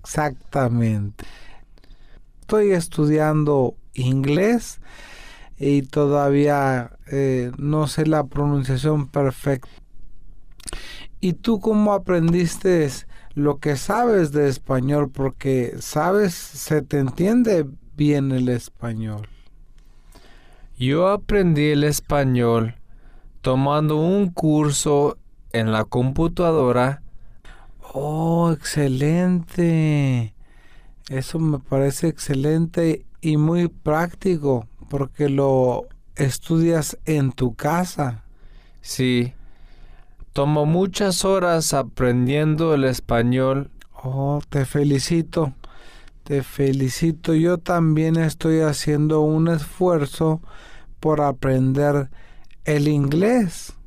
exactamente. Estoy estudiando inglés y todavía no sé la pronunciación perfecta. ¿Y tú cómo aprendiste lo que sabes de español? Porque sabes, se te entiende bien el español. Yo aprendí el español tomando un curso en la computadora. Oh, excelente. Eso me parece excelente y muy práctico porque lo estudias en tu casa. Sí, tomo muchas horas aprendiendo el español. Oh, te felicito, te felicito. Yo también estoy haciendo un esfuerzo por aprender el inglés.